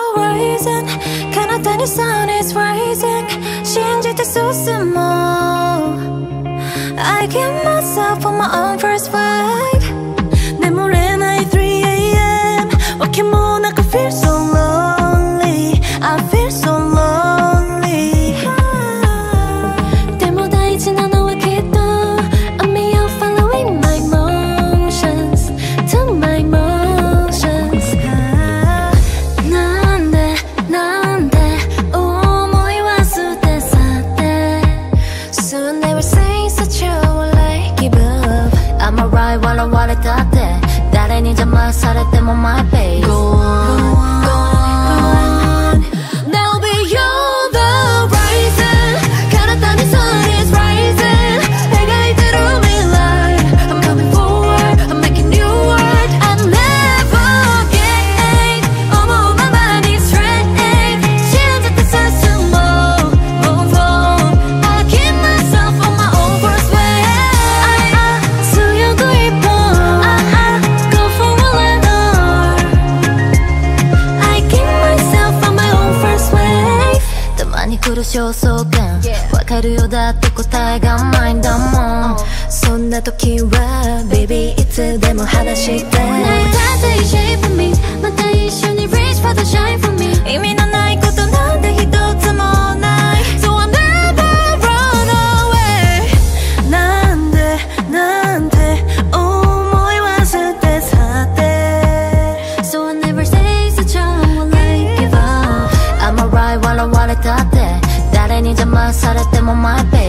horizon 彼方に sun is rising 信じて進もう I give myself on my own first flight 眠れない 3am わけもなく feel so lonely I feel so lonely でも大事なのはきっと Me you're following my motions to my motions なんで思いは捨て去って Soon they will say such a like give up I'm alright 笑われたって誰に邪魔されても my babe Go on That'll be you the rising 彼方に sun is rising 描いてる未来 I'm coming forward I'm making new world I never get 思うままに straight 信じて進もう Move on I keep myself on my own first way 強く一歩 Go for a ladder I keep myself on my own first way たまに来る焦燥感わかるよだって答えがないんだもんそんな時は Baby いつでも話して泣いたって shape for me また一緒に reach for the shine for me 意味のないことなんて一つもない So I never run away なんて思いは捨て去って So I never say such a like give up I'm alright 笑われたって誰に邪魔されても my baby